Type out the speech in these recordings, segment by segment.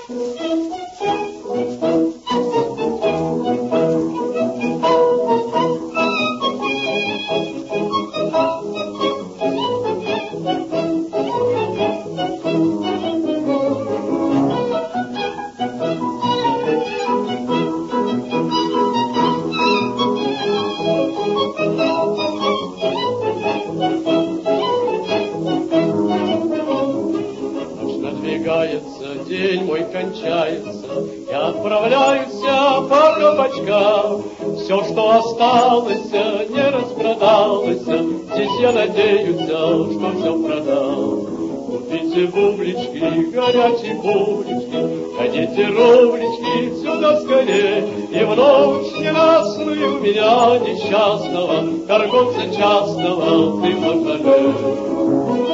День мой кончается, я отправляюсь по кабачкам. Все, что осталось, не распродалось, здесь я надеюсь, что все продал. Купите бублички, горячие бублички, ходите рублички сюда скорее. И в ночь ненастную меня несчастного, торговца частного, ты пожалеешь.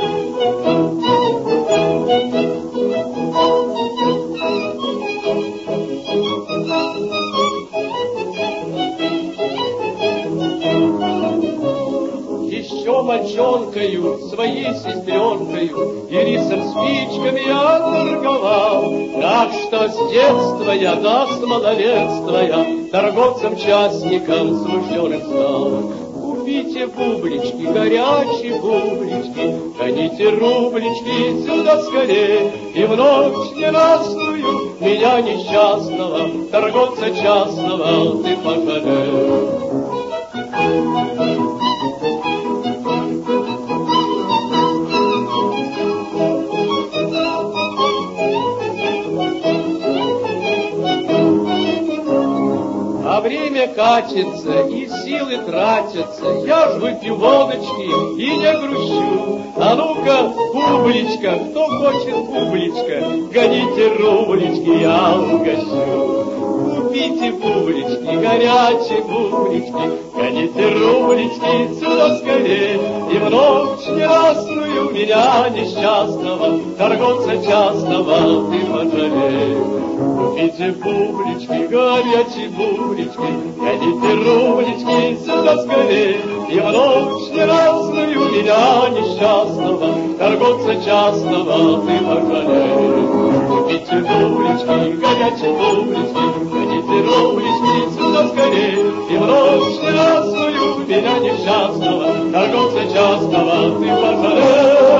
Еще мальчонкою, своей сестренкою и рисом спичками я торговал. Так что с детства я до малолетства я торговцем-частником сужденным стал. Купите бублички, горячие бублички, гоните рублички сюда скорее. И в ночь ненастную меня несчастного, торговца частного, ты пожалеешь. А время катится, и силы тратятся, я ж выпью водочки и не грущу. А ну-ка, бубличка, кто хочет бубличка, гоните рублички, я угощу. Купите бублички, горячие бублички, гоните рублички сюда скорее. И в ночь ненастную меня несчастного, торговца частного, ты пожалеешь. Купите бублички, горячие бублички, гоните рублички сюда скорее. И в ночь ненастную меня несчастного, торговца частного, ты пожалеешь. Купите бублички, горячие бублички, гоните рублички сюда скорее. И в ночь ненастную меня несчастного, торговца частного, ты пожалеешь.